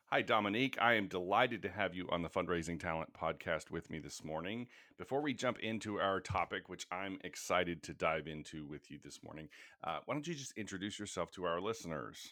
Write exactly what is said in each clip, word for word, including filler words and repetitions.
Hi, Dominique. I am delighted to have you on the Fundraising Talent podcast with me this morning. Before we jump into our topic, which I'm excited to dive into with you this morning, uh, why don't you just introduce yourself to our listeners?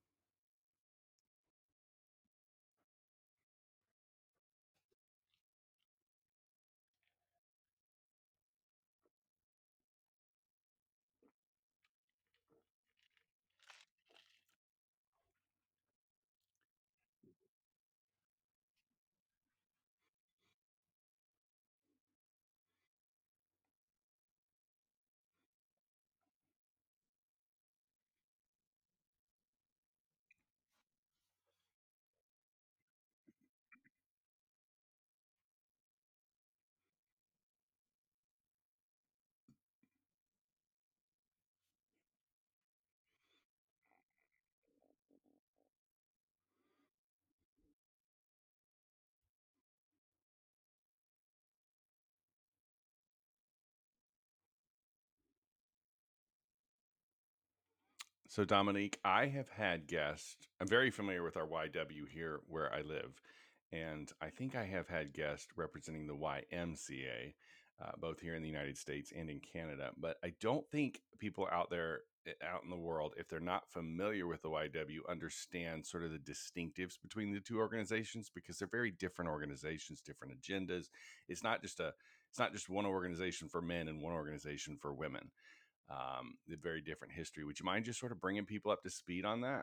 So, Dominique, I have had guests. I'm very familiar with our Y W here where I live. And I think I have had guests representing the Y M C A, uh, both here in the United States and in Canada. But I don't think people out there, eh, out in the world, if they're not familiar with the Y W, understand sort of the distinctives between the two organizations because they're very different organizations, different agendas. It's not just a, it's not just one organization for men and one organization for women. Um, a very different history. Would you mind just sort of bringing people up to speed on that?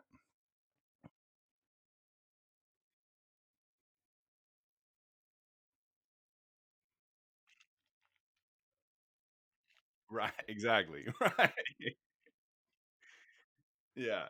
Right, exactly. Right. Yeah.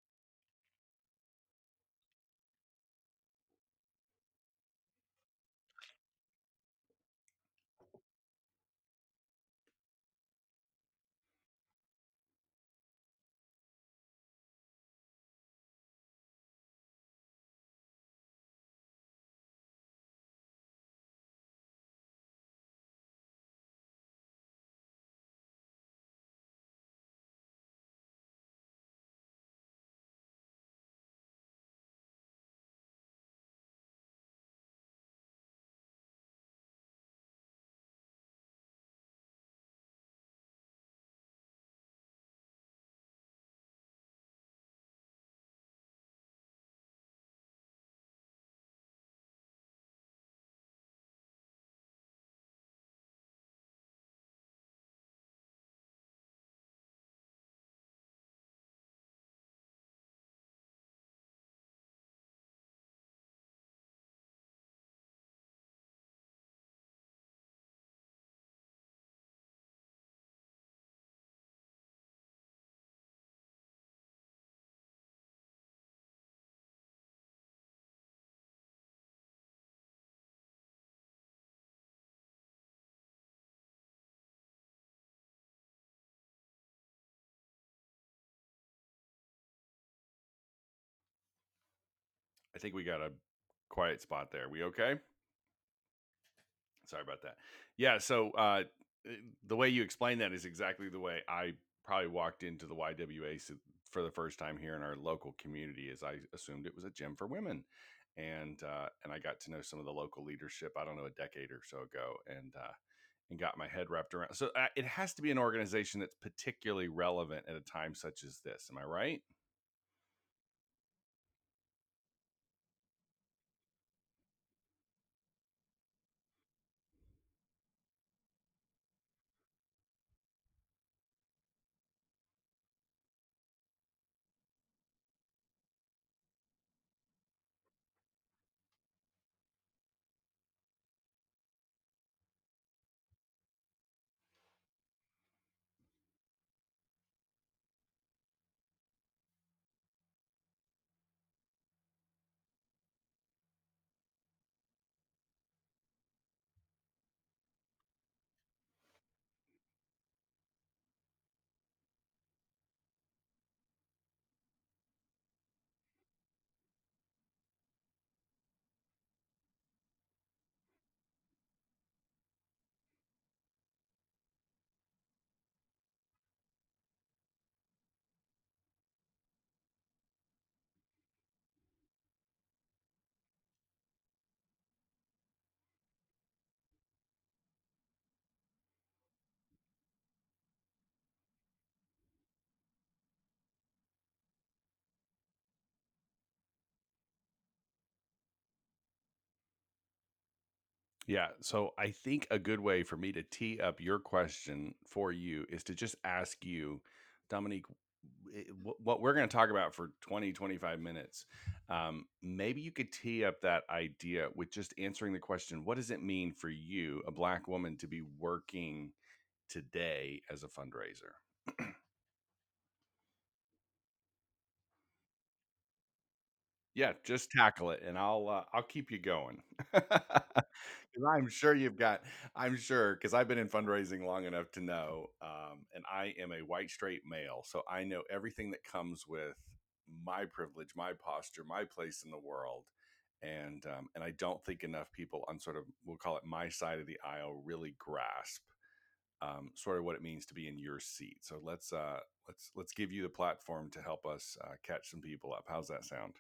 I think we got a quiet spot there. We okay? Sorry about that. Yeah, so uh, eh, the way you explain that is exactly the way I probably walked into the Y W A s- for the first time here in our local community, as I assumed it was a gym for women, and uh, and I got to know some of the local leadership. I don't know, a decade or so ago, and uh, and got my head wrapped around. So uh, it has to be an organization that's particularly relevant at a time such as this. Am I right? Yeah. So I think a good way for me to tee up your question for you is to just ask you, Dominique, w- wh- what we're going to talk about for twenty twenty five minutes. Um, maybe you could tee up that idea with just answering the question, what does it mean for you, a Black woman, to be working today as a fundraiser? Yeah, just tackle it, and I'll uh, I'll keep you going. Because I'm sure you've got. I'm sure because I've been in fundraising long enough to know, um, and I am a white straight male, so I know everything that comes with my privilege, my posture, my place in the world, and um, and I don't think enough people on sort of we'll call it my side of the aisle really grasp um, sort of what it means to be in your seat. So let's uh, let's let's give you the platform to help us uh, catch some people up. How's that sound?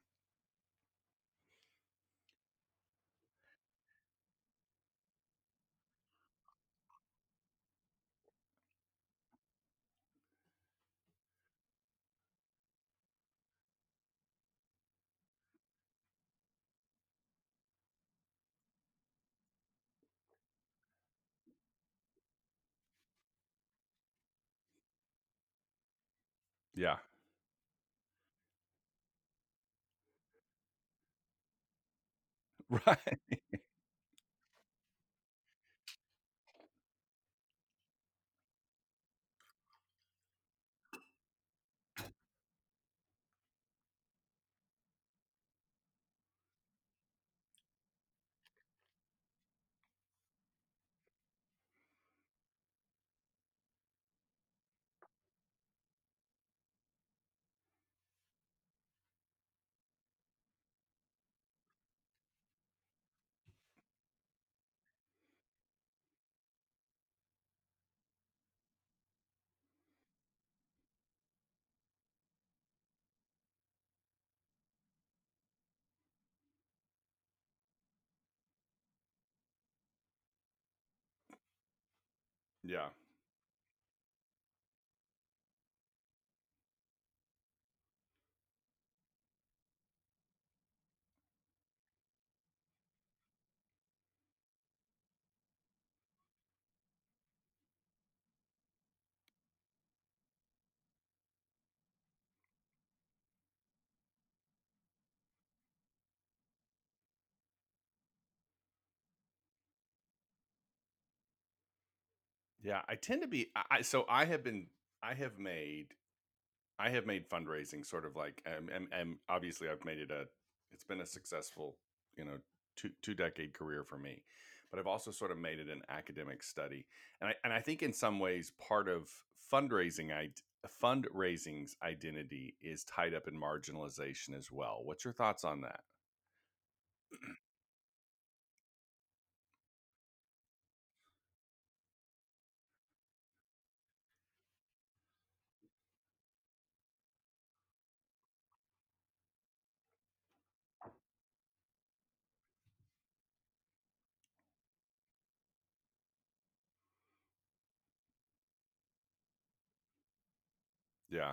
Yeah. Right. Yeah. Yeah, I tend to be I I- so I have been I have made I have made fundraising sort of like um, and, and obviously I've made it a it's been a successful, you know, two two decade career for me. But I've also sort of made it an academic study. And I and I think in some ways part of fundraising I fundraising's identity is tied up in marginalization as well. What's your thoughts on that? Yeah.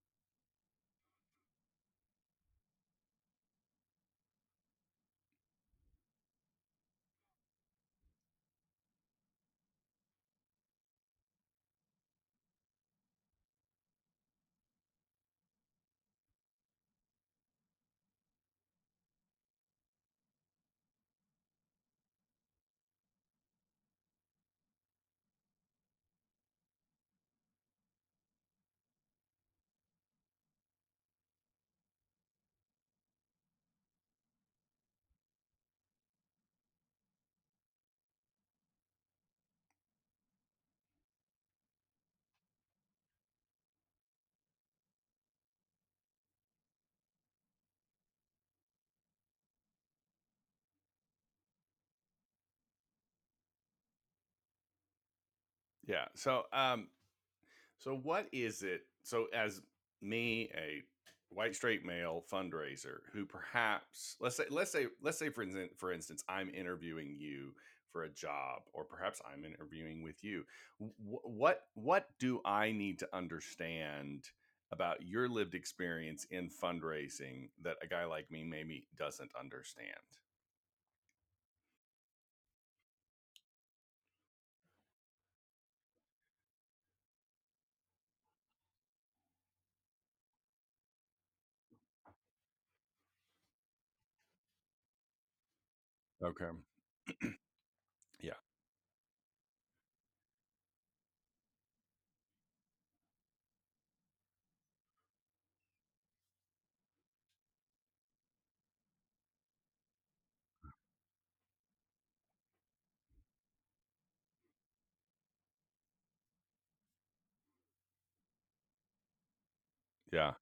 Yeah. So um So what is it? So as me, a white straight male fundraiser who perhaps let's say let's say let's say for instance for instance I'm interviewing you for a job or perhaps I'm interviewing with you. Wh- what what do I need to understand about your lived experience in fundraising that a guy like me maybe doesn't understand? Okay. Yeah. Yeah.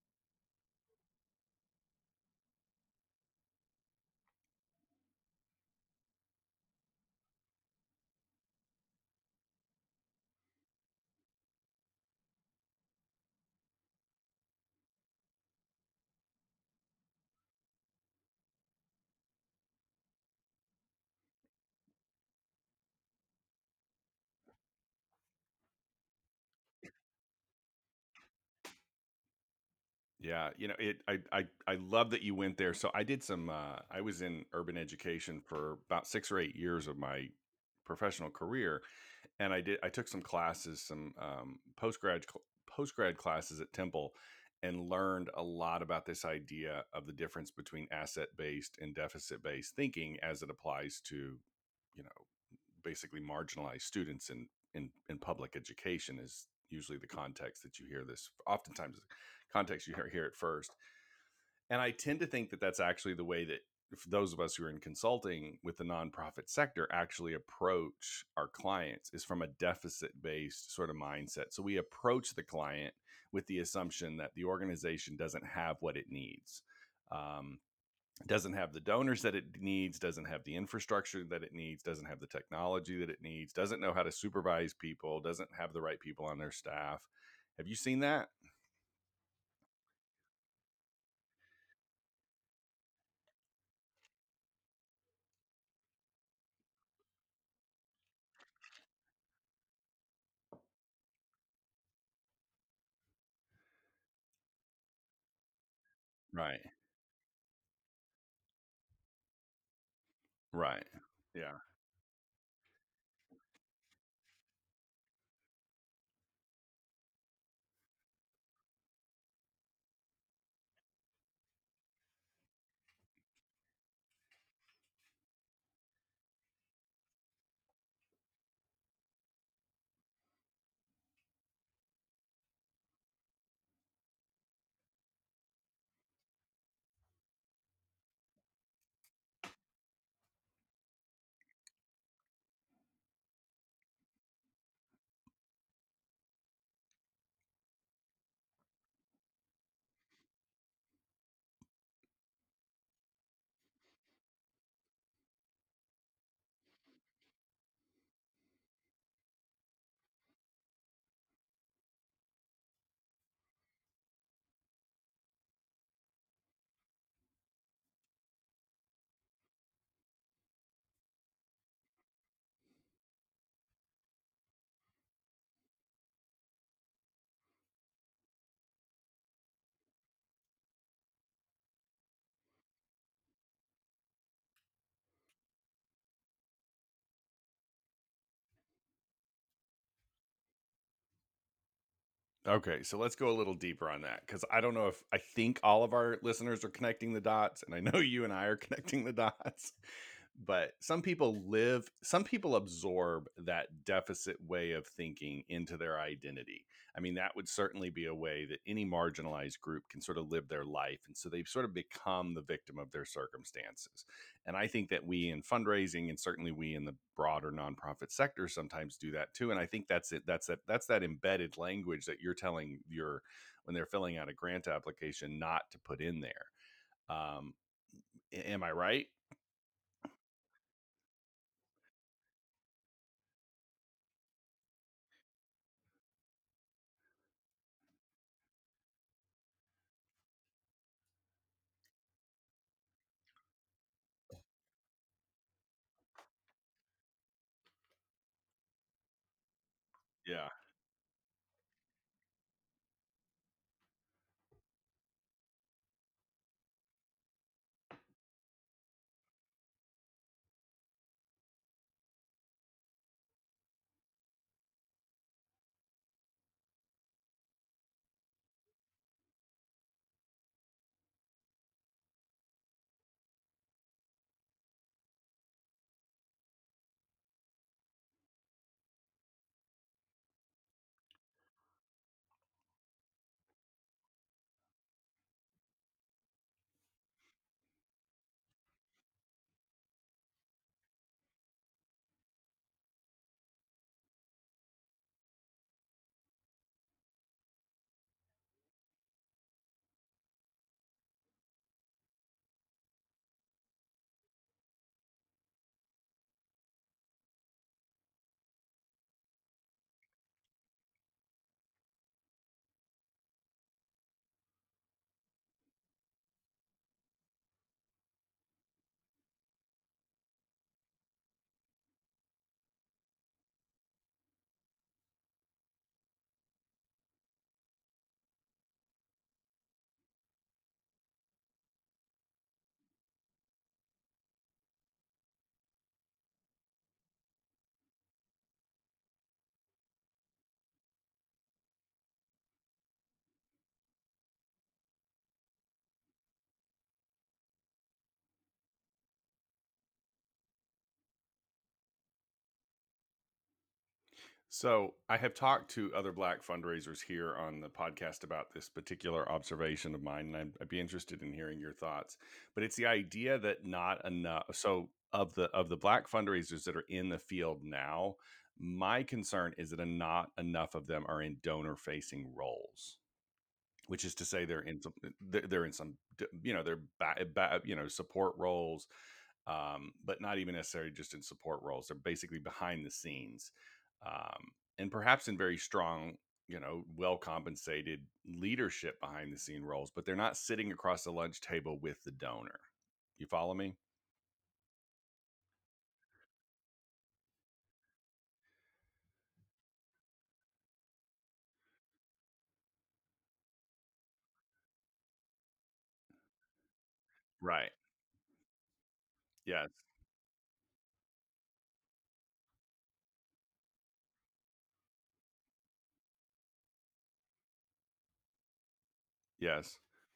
Yeah, you know, it I I I love that you went there. So I did some uh I was in urban education for about six or eight years of my professional career, and I did I took some classes, some um postgrad cl- postgrad classes at Temple, and learned a lot about this idea of the difference between asset-based and deficit-based thinking as it applies to, you know, basically marginalized students in in in public education is usually the context that you hear this. Oftentimes the context you hear, hear it first, and I tend to think that that's actually the way that if those of us who are in consulting with the nonprofit sector actually approach our clients is from a deficit based sort of mindset. So we approach the client with the assumption that the organization doesn't have what it needs. Um, doesn't have the donors that it needs, doesn't have the infrastructure that it needs, doesn't have the technology that it needs, doesn't know how to supervise people, doesn't have the right people on their staff. Have you seen that? Right. Right. Yeah. Okay, so let's go a little deeper on that because I don't know if I think all of our listeners are connecting the dots, and I know you and I are connecting the dots. But some people live, some people absorb that deficit way of thinking into their identity. I mean, that would certainly be a way that any marginalized group can sort of live their life. And so they've sort of become the victim of their circumstances. And I think that we in fundraising, and certainly we in the broader nonprofit sector, sometimes do that too. And I think that's it. That's that. That's that embedded language that you're telling your when they're filling out a grant application not to put in there. Um, am I right? Yeah. So I have talked to other Black fundraisers here on the podcast about this particular observation of mine, and I'd, I'd be interested in hearing your thoughts. But it's the idea that not enough. So of the of the Black fundraisers that are in the field now, my concern is that not enough of them are in donor facing roles, which is to say they're in some they're they're in some d- you know they're ba- ba- you know support roles, um, but not even necessarily just in support roles. They're basically behind the scenes, um, and perhaps in very strong, you know, well compensated leadership behind the scene roles, but they're not sitting across the lunch table with the donor. You follow me? Right. Yes. Yes.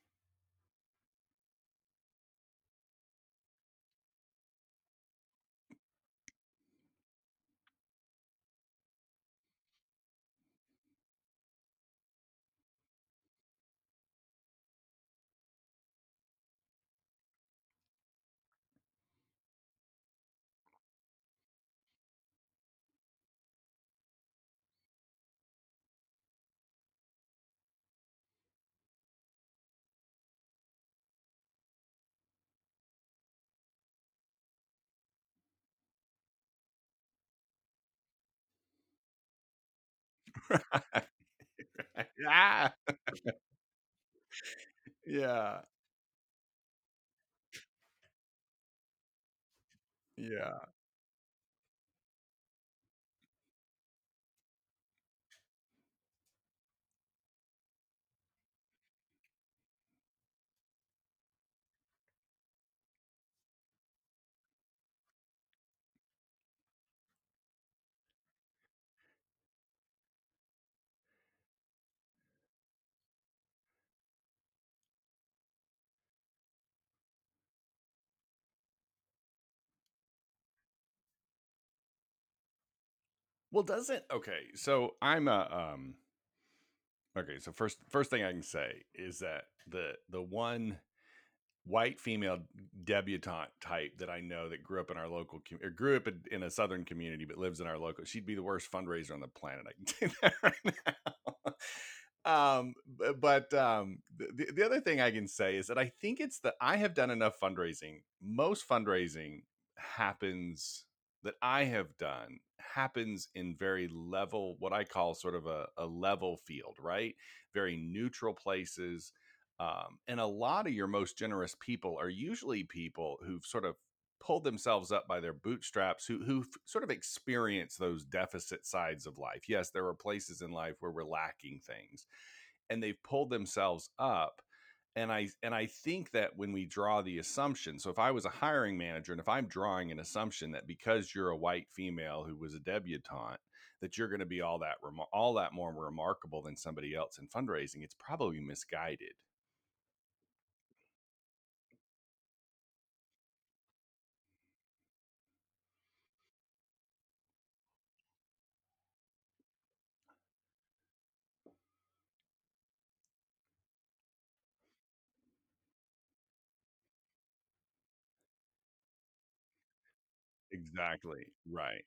Yeah. Yeah. Yeah. Well, doesn't okay. So I'm a um. Okay, so first first thing I can say is that the the one white female debutante type that I know that grew up in our local com- or grew up in, in a southern community but lives in our local. She'd be the worst fundraiser on the planet. I can tell you that right now. um, b- but um, the, the other thing I can say is that I think it's that I have done enough fundraising. Most fundraising happens that I have done happens in very level, what I call sort of a, a level field, right? Very neutral places, um, and a lot of your most generous people are usually people who've sort of pulled themselves up by their bootstraps, who who sort of experience those deficit sides of life. Yes, there are places in life where we're lacking things, and they've pulled themselves up. And I and I think that when we draw the assumption, so if I was a hiring manager and if I'm drawing an assumption that because you're a white female who was a debutante, that you're going to be all that remo- all that more remarkable than somebody else in fundraising, it's probably misguided. Exactly, right.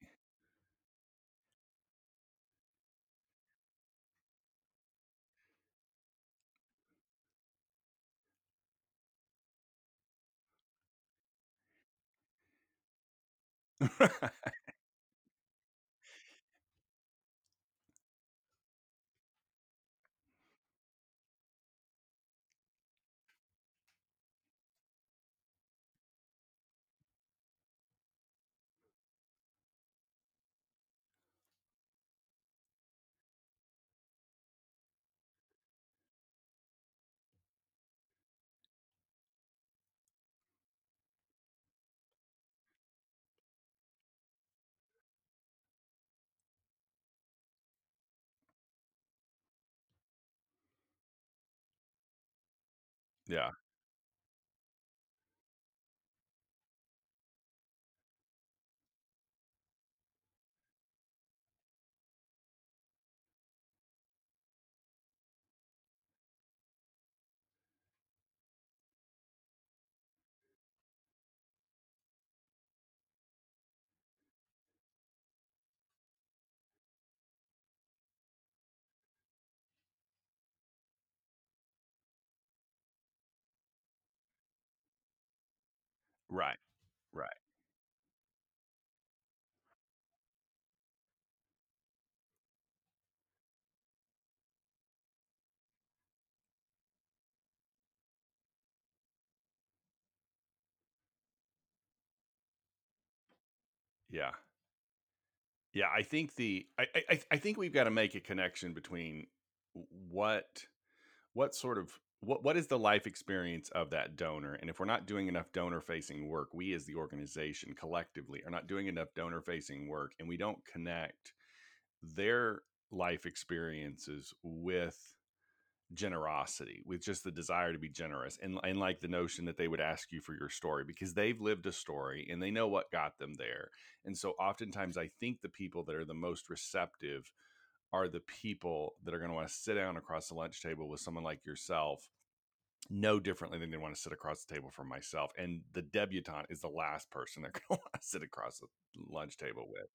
Yeah. Right. Right. Yeah. Yeah, I think the I I I I think we've gotta make a connection between w what what sort of what what is the life experience of that donor, and if we're not doing enough donor-facing work, we as the organization collectively are not doing enough donor-facing work, and we don't connect their life experiences with generosity, with just the desire to be generous, and and like the notion that they would ask you for your story because they've lived a story and they know what got them there. And so oftentimes I think the people that are the most receptive are the people that are going to want to sit down across the lunch table with someone like yourself no differently than they want to sit across the table from myself. And the debutante is the last person they're going to want to sit across the lunch table with.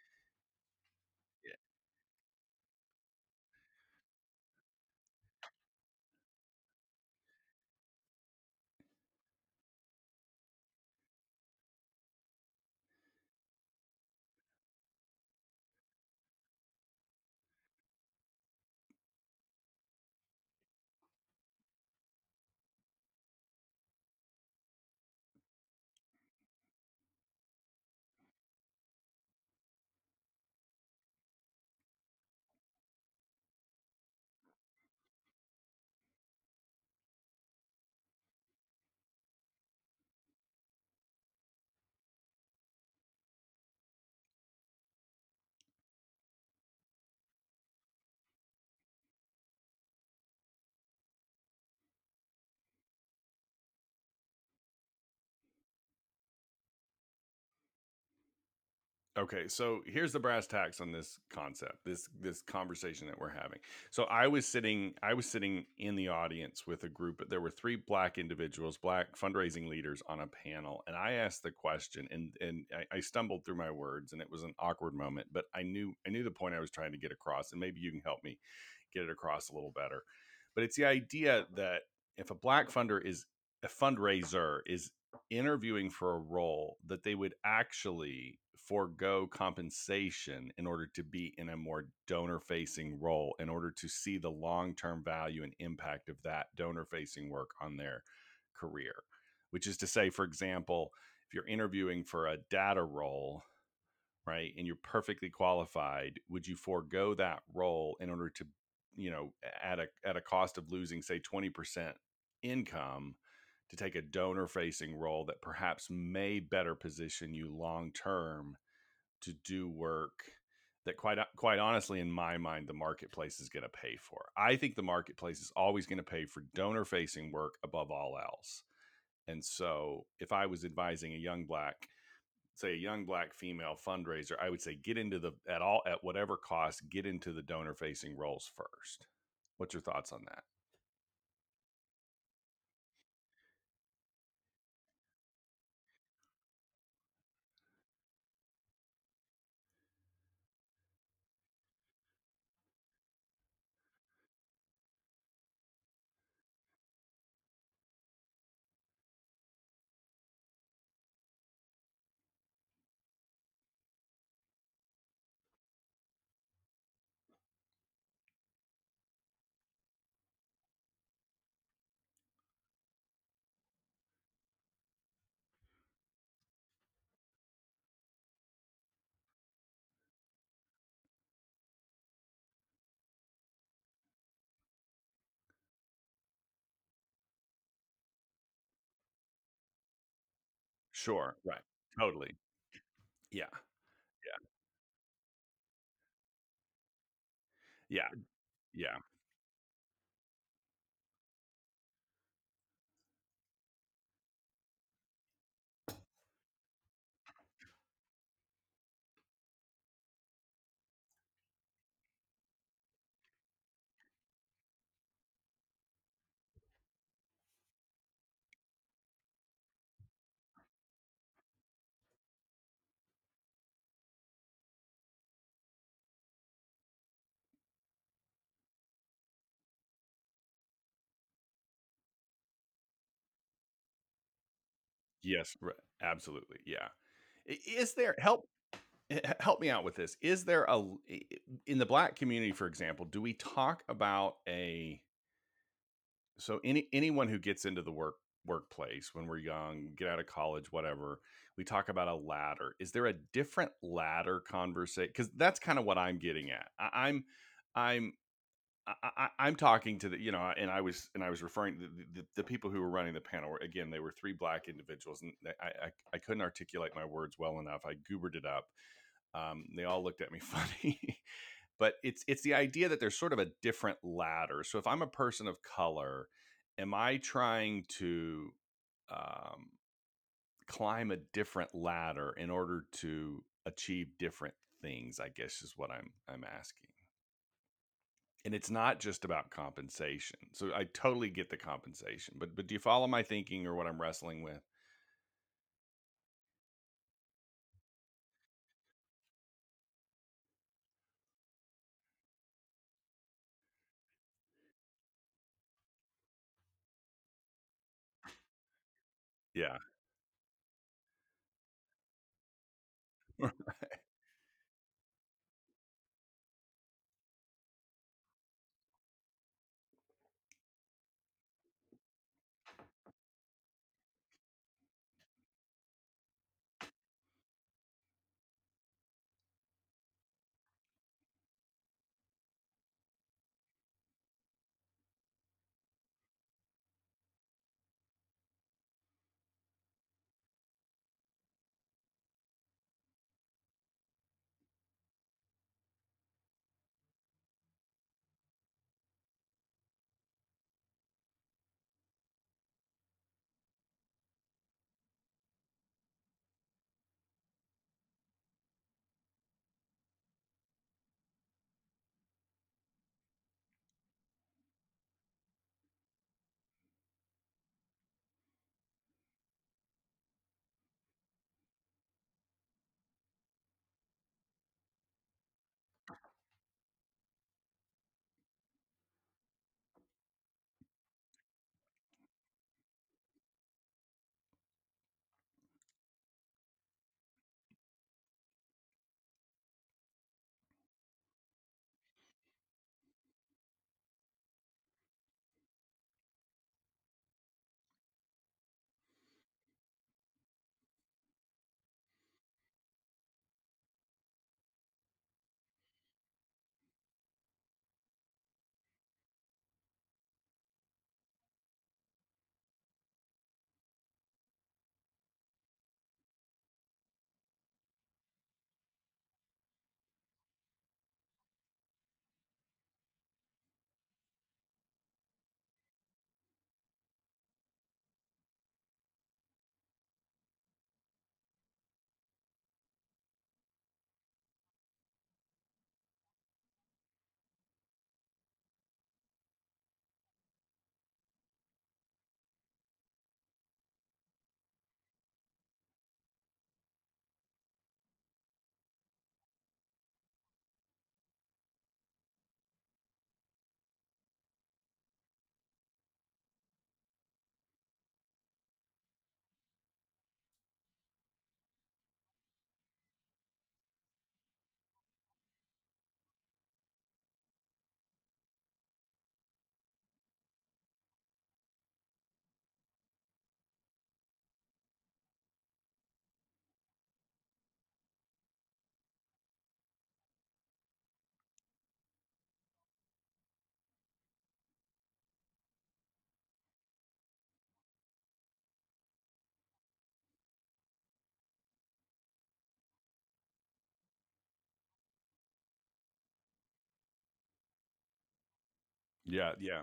Okay, so here's the brass tacks on this concept, this this conversation that we're having. So I was sitting, I was sitting in the audience with a group. There were three black individuals, black fundraising leaders on a panel, and I asked the question, and and I, I stumbled through my words, and it was an awkward moment, but I knew I knew the point I was trying to get across, and maybe you can help me get it across a little better. But it's the idea that if a black funder is a fundraiser is interviewing for a role, that they would actually forego compensation in order to be in a more donor facing role in order to see the long term value and impact of that donor facing work on their career. Which is to say, for example, if you're interviewing for a data role, right, and you're perfectly qualified, would you forego that role in order to, you know, at a at a cost of losing, say, twenty percent income to take a donor facing role that perhaps may better position you long term to do work that quite quite honestly in my mind the marketplace is going to pay for. I think the marketplace is always going to pay for donor facing work above all else. And so if I was advising a young black, say a young black female fundraiser, I would say get into the at all at whatever cost, get into the donor facing roles first. What's your thoughts on that? Sure, right. Totally. Yeah. Yeah. Yeah. Yeah. Yes, r absolutely, yeah. I is there help h help me out with this. Is there a l I I in the Black community, for example, do we talk about a so any anyone who gets into the work workplace when we're young, get out of college, whatever, we talk about a ladder. Is there a different ladder conversation? Because that's kind of what I'm getting at. I, I'm I'm I, I, I'm talking to the, you know, and I was, and I was referring to the, the, the people who were running the panel. Were, again, they were three black individuals, and I, I, I couldn't articulate my words well enough. I goobered it up. Um, they all looked at me funny, but it's it's the idea that there's sort of a different ladder. So if I'm a person of color, am I trying to um, climb a different ladder in order to achieve different things? I guess is what I'm I'm asking. And it's not just about compensation. So I totally get the compensation, but but do you follow my thinking or what I'm wrestling with? Yeah. Yeah, yeah.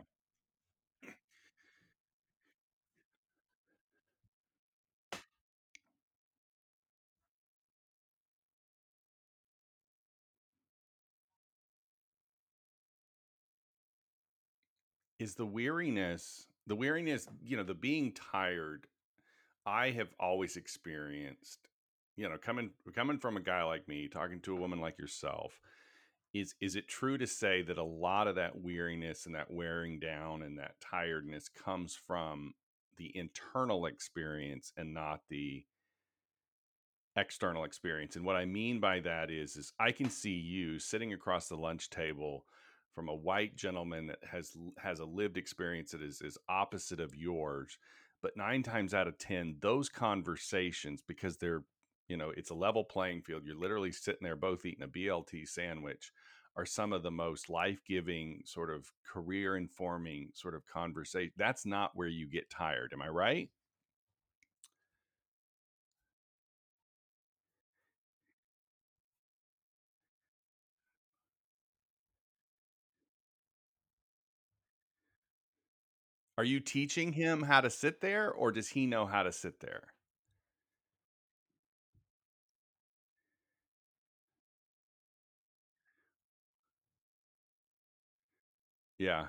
Is the weariness, the weariness, you know, the being tired, I have always experienced, you know, coming coming from a guy like me, talking to a woman like yourself, is is it true to say that a lot of that weariness and that wearing down and that tiredness comes from the internal experience and not the external experience. And what I mean by that is is I can see you sitting across the lunch table from a white gentleman that has has a lived experience that is is opposite of yours. But nine times out of ten, those conversations, because they're, you know, it's a level playing field. You're literally sitting there both eating a B L T sandwich, are some of the most life-giving, sort of career informing sort of conversation. That's not where you get tired. Am I right? Are you teaching him how to sit there, or does he know how to sit there? Yeah,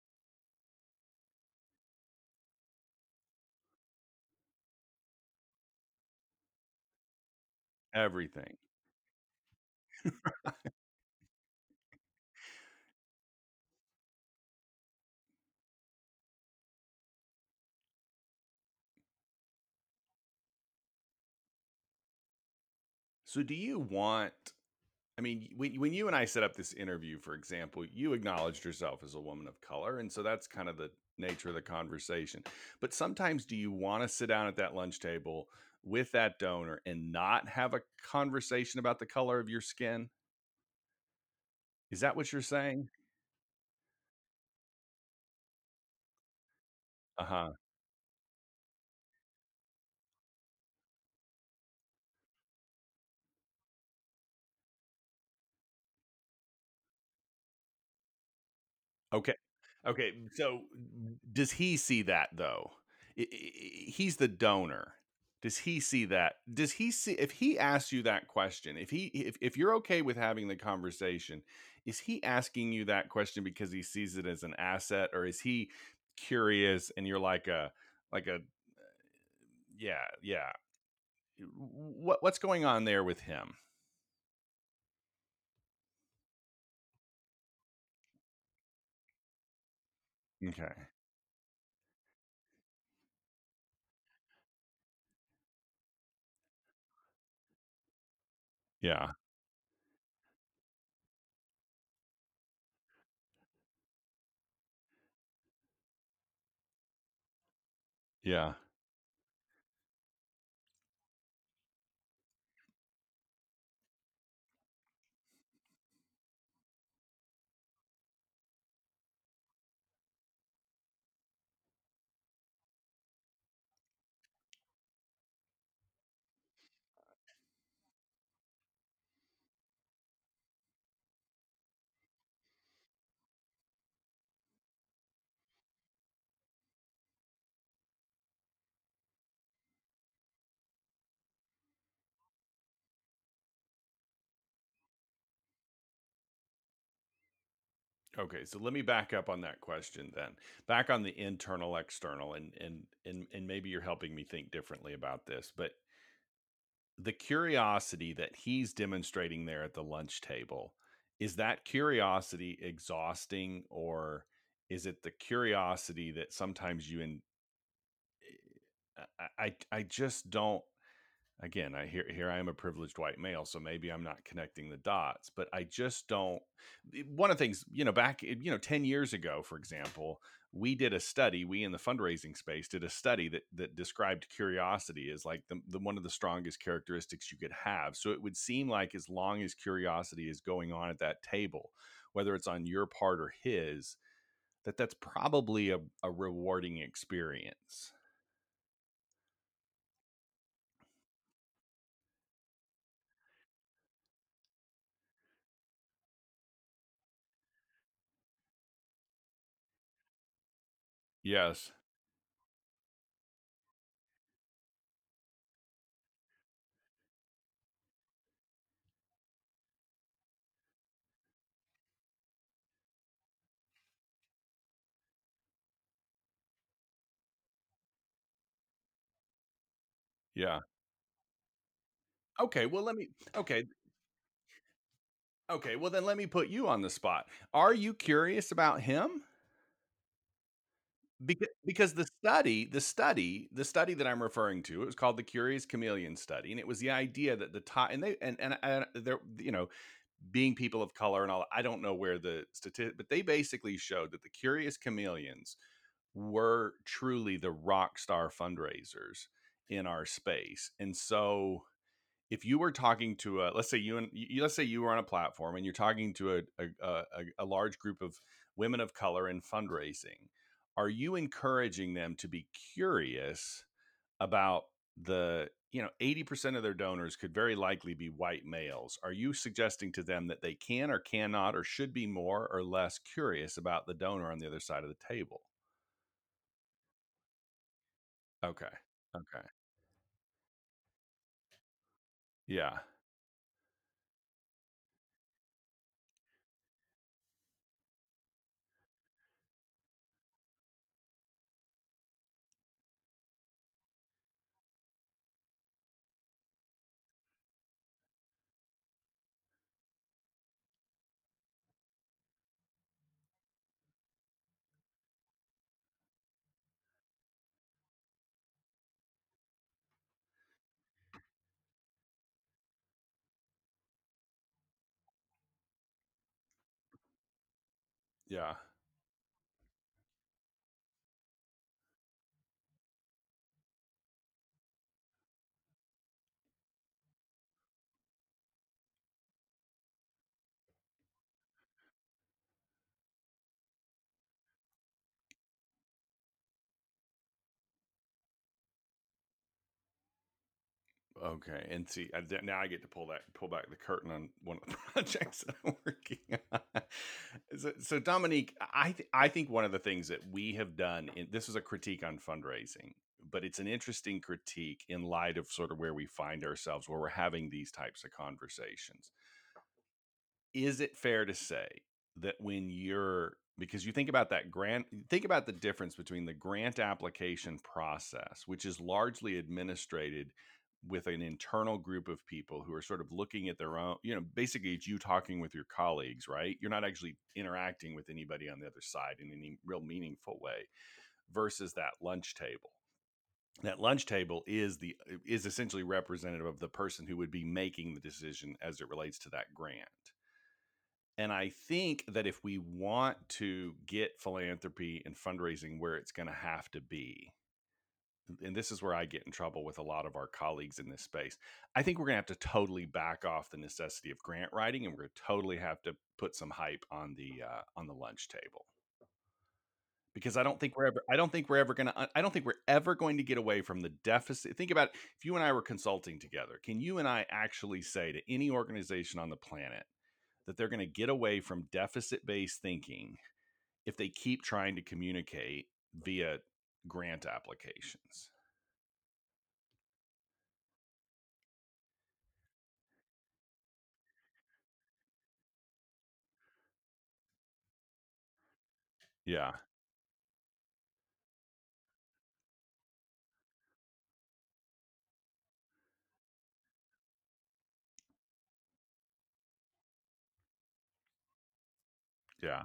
everything. So do you want, I mean, when when you and I set up this interview, for example, you acknowledged yourself as a woman of color, and so that's kind of the nature of the conversation. But sometimes do you want to sit down at that lunch table with that donor and not have a conversation about the color of your skin? Is that what you're saying? Uh-huh. Okay. Okay. So does he see that though? I- I- He's the donor. Does he see that? Does he see, if he asks you that question, if he if, if you're okay with having the conversation, is he asking you that question because he sees it as an asset, or is he curious and you're like a like a yeah, yeah. What what's going on there with him? Okay. Yeah. Yeah. Okay, so let me back up on that question then. Back on the internal external, and and and and maybe you're helping me think differently about this, but the curiosity that he's demonstrating there at the lunch table, is that curiosity exhausting, or is it the curiosity that sometimes you and I I I just don't, again, I here here I am a privileged white male, so maybe I'm not connecting the dots, but I just don't. One of the things, you know, back, you know, ten years ago, for example, we did a study, we in the fundraising space did a study that that described curiosity as like the, the one of the strongest characteristics you could have. So it would seem like as long as curiosity is going on at that table, whether it's on your part or his, that that's probably a, a rewarding experience. Yes. Yeah. Okay, well let me okay, Okay, well then let me put you on the spot. Are you curious about him? Because because the study the study the study that I'm referring to, it was called the Curious Chameleon Study, and it was the idea that the top and they and and and they're, you know, being people of color and all, I don't know where the statistic, but they basically showed that the Curious Chameleons were truly the rock star fundraisers in our space. And so if you were talking to a, let's say you and you, let's say you were on a platform and you're talking to a a, a, a large group of women of color in fundraising, are you encouraging them to be curious about the, you know, eighty percent of their donors could very likely be white males? Are you suggesting to them that they can or cannot or should be more or less curious about the donor on the other side of the table? Okay. Okay. Yeah. Yeah. Okay, and see, I, now I get to pull that pull back the curtain on one of the projects that I'm working on. So, so Dominique, I th- I think one of the things that we have done, in, this is a critique on fundraising, but it's an interesting critique in light of sort of where we find ourselves, where we're having these types of conversations. Is it fair to say that when you're, because you think about that grant, think about the difference between the grant application process, which is largely administrated with an internal group of people who are sort of looking at their own, you know, basically it's you talking with your colleagues, right? You're not actually interacting with anybody on the other side in any real meaningful way, versus that lunch table. That lunch table is the is essentially representative of the person who would be making the decision as it relates to that grant. And I think that if we want to get philanthropy and fundraising where it's going to have to be, and this is where I get in trouble with a lot of our colleagues in this space, I think we're going to have to totally back off the necessity of grant writing, and we're going to totally have to put some hype on the uh, on the lunch table. Because I don't think we're ever I don't think we're ever going to I don't think we're ever going to get away from the deficit. Think about it, if you and I were consulting together, can you and I actually say to any organization on the planet that they're going to get away from deficit based thinking if they keep trying to communicate via grant applications? Yeah. Yeah.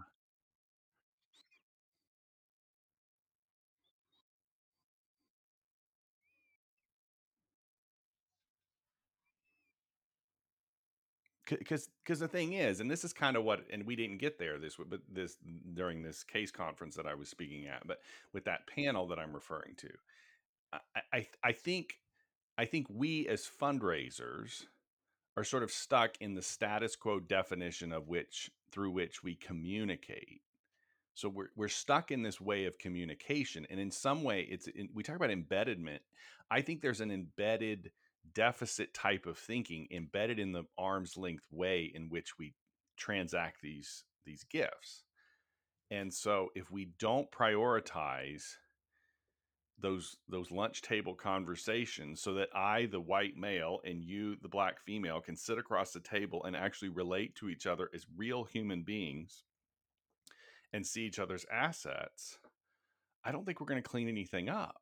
Because because the thing is, and this is kind of what, and we didn't get there this, but this during this case conference that I was speaking at, but with that panel that I'm referring to, I I, I think I think we as fundraisers are sort of stuck in the status quo definition of which through which we communicate. So we're we're stuck in this way of communication, and in some way, it's in, we talk about embedment. I think there's an embedded deficit type of thinking embedded in the arm's length way in which we transact these these gifts. And so, if we don't prioritize those those lunch table conversations, so that I, the white male, and you, the black female, can sit across the table and actually relate to each other as real human beings and see each other's assets, I don't think we're going to clean anything up.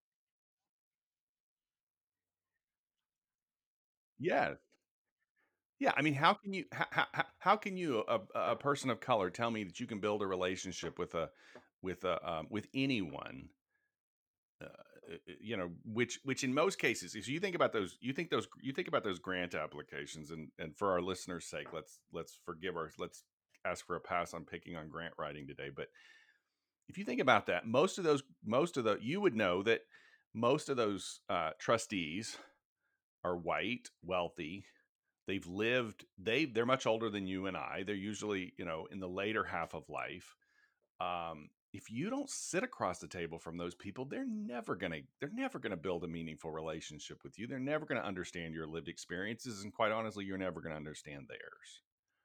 Yeah. Yeah, I mean, how can you how how, how can you a, a person of color tell me that you can build a relationship with a with a um, with anyone, uh, uh, uh, you know, which which in most cases, if you think about those, you think those you think about those grant applications, and and for our listeners' sake, let's let's forgive our let's ask for a pass on picking on grant writing today. But if you think about that, most of those most of the you would know that most of those uh, trustees are white, wealthy. They've lived they they're much older than you and I. They're usually, you know, in the later half of life. Um, if you don't sit across the table from those people, they're never gonna they're never gonna build a meaningful relationship with you. They're never gonna understand your lived experiences, and quite honestly, you're never gonna understand theirs.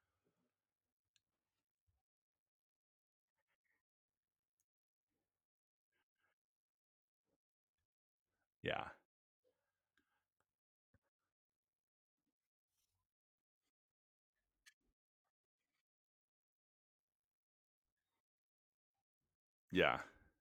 Yeah, yeah,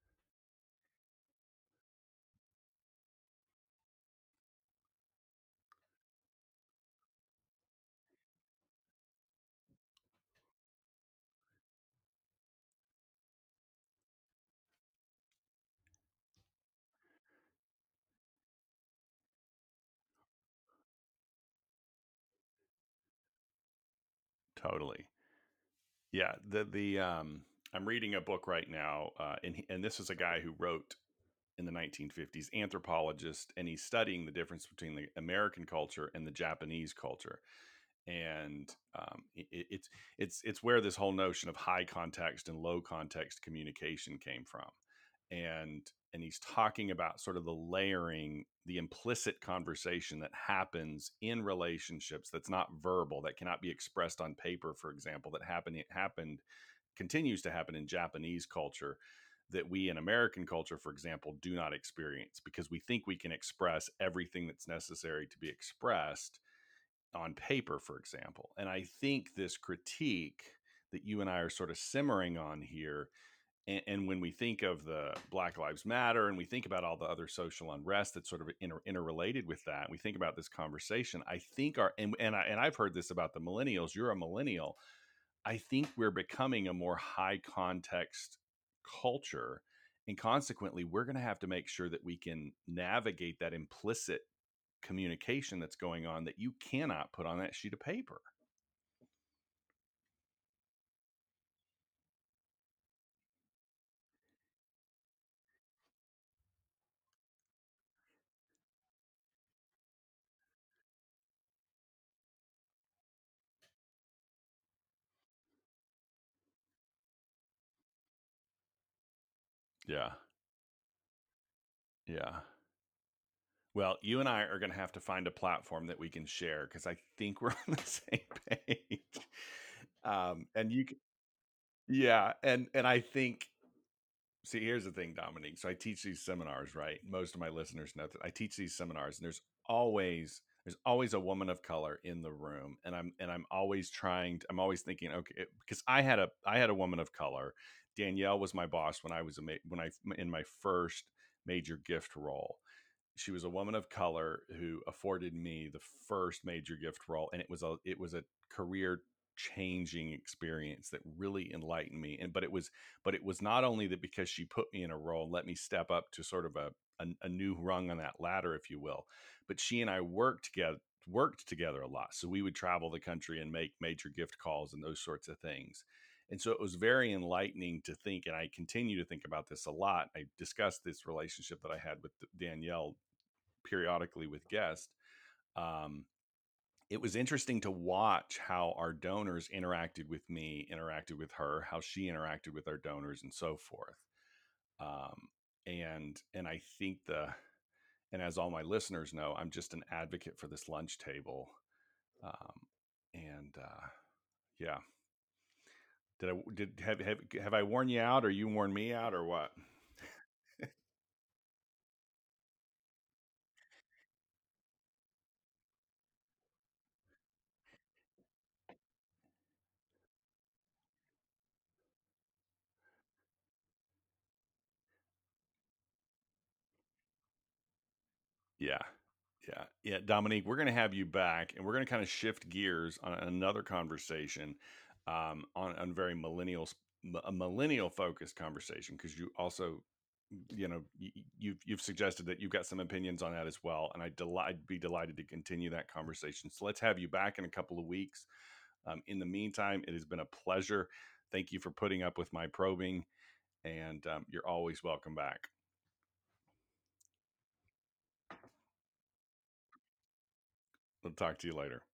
totally. Yeah, the the um, I'm reading a book right now, uh, and he, and this is a guy who wrote in the nineteen fifties, anthropologist, and he's studying the difference between the American culture and the Japanese culture. And um, it, it's it's it's where this whole notion of high context and low context communication came from, and and he's talking about sort of the layering, the implicit conversation that happens in relationships that's not verbal, that cannot be expressed on paper, for example, that happened it happened continues to happen in Japanese culture, that we in American culture, for example, do not experience, because we think we can express everything that's necessary to be expressed on paper, for example. And I think this critique that you and I are sort of simmering on here, and, and when we think of the Black Lives Matter and we think about all the other social unrest that's sort of inter- interrelated with that, we think about this conversation. I think our and and, I, and I've heard this about the millennials. You're a millennial. I think we're becoming a more high context culture. And consequently, we're going to have to make sure that we can navigate that implicit communication that's going on that you cannot put on that sheet of paper. Yeah. Yeah. Well, you and I are going to have to find a platform that we can share, because I think we're on the same page. Um, and you, can, yeah, and and I think, see, here's the thing, Dominique. So I teach these seminars, right? Most of my listeners know that I teach these seminars, and there's always there's always a woman of color in the room, and I'm and I'm always trying. To, I'm always thinking, okay, because I had a I had a woman of color. Danielle was my boss when I was a ma- when I in my first major gift role. She was a woman of color who afforded me the first major gift role, and it was a it was a career changing experience that really enlightened me. And but it was but it was not only that, because she put me in a role and let me step up to sort of a a, a new rung on that ladder, if you will, but she and I worked together worked together a lot. So we would travel the country and make major gift calls and those sorts of things. And so it was very enlightening to think, and I continue to think about this a lot. I discussed this relationship that I had with Danielle periodically with guests. Um, it was interesting to watch how our donors interacted with me, interacted with her, how she interacted with our donors, and so forth. Um, and and I think the and as all my listeners know, I'm just an advocate for this lunch table. Um, and uh, yeah, did I did have, have have I worn you out, or you worn me out, or what? Yeah, Yeah, yeah, Dominique, we're going to have you back, and we're going to kind of shift gears on another conversation, um, on on very millennial, a millennial focused conversation, because you also, you know, you, you've you've suggested that you've got some opinions on that as well, and I'd deli- I'd be delighted to continue that conversation. So let's have you back in a couple of weeks. Um, in the meantime, it has been a pleasure. Thank you for putting up with my probing, and um, you're always welcome back. We'll talk to you later.